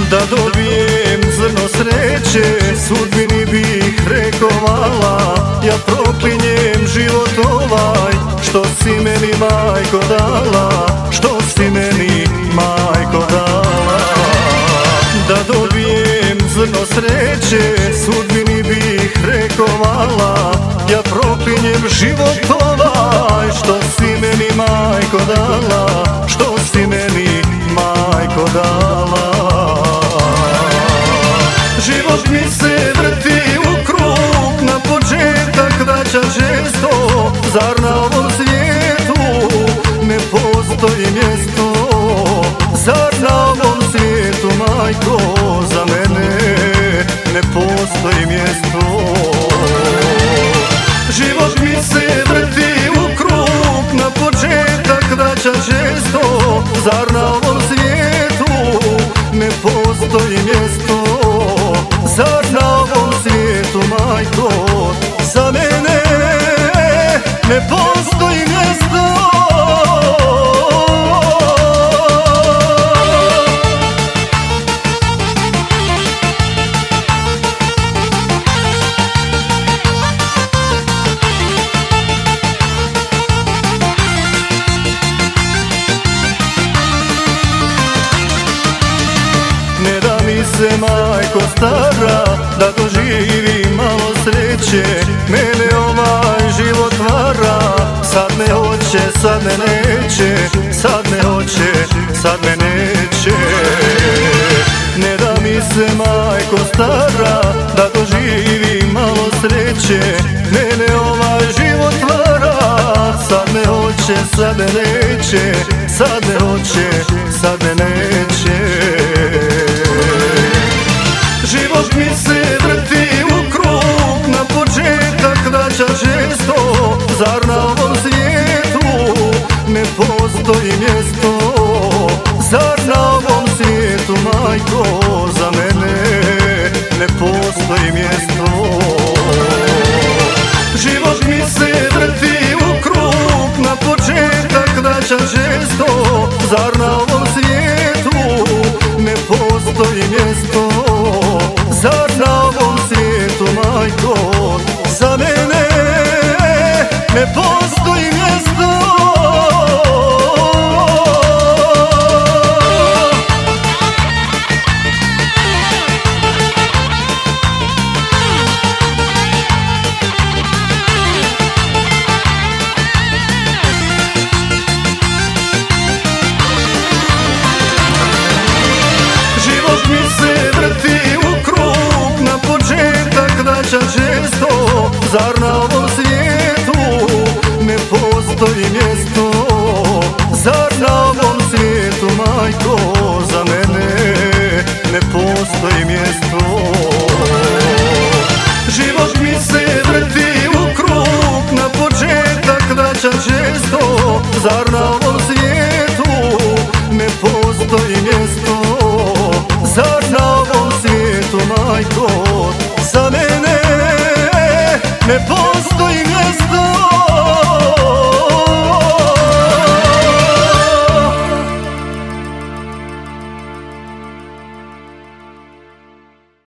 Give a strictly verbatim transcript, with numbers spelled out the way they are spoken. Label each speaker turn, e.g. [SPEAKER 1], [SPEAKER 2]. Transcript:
[SPEAKER 1] Da dobijem zrno sreće, sudbini bih rekao hvala. Ja proklinjem život ovaj, što si meni majko dala, što si meni majko dala. Da dobijem zrno sreće, sudbini bih rekao hvala. Ja proklinjem život ovaj, što si meni majko dala, što si meni majko dala. Život mi se vrti u krug, na početak vraća često. Zar na ovom svijetu ne postoji mjesto? Zar na ovom svijetu, majko, za mene ne postoji mjesto? Život mi se vrti u krug, na početak vraća često. Zar na ovom svijetu ne postoji mjesto? Zar na ovom svijetu, majko, za mene ne postoji mjesto? Ne da mi se, majko stara, da doživim malo sreće. Mene ovaj život vara, sad me hoće, sad me neće, sad me hoće, sad me neće. Ne da mi se, majko stara, da doživim malo sreće. Mene ovaj život vara, sad me hoće, sad me neće, sad me hoće, sad me neće. Život mi se vrti u krug, na početak vraća često. Zar na ovom svijetu ne postoji mjesto? Zar na ovom svijetu, majko, za mene ne postoji mjesto? Život mi se vrti u krug, na početak vraća često. Zar na ovom svijetu ne postoji mjesto? Zar na ovom svijetu, majko, za mene ne postoji mjesto? Život mi se vrti u krug, na početak vraća često. Zar na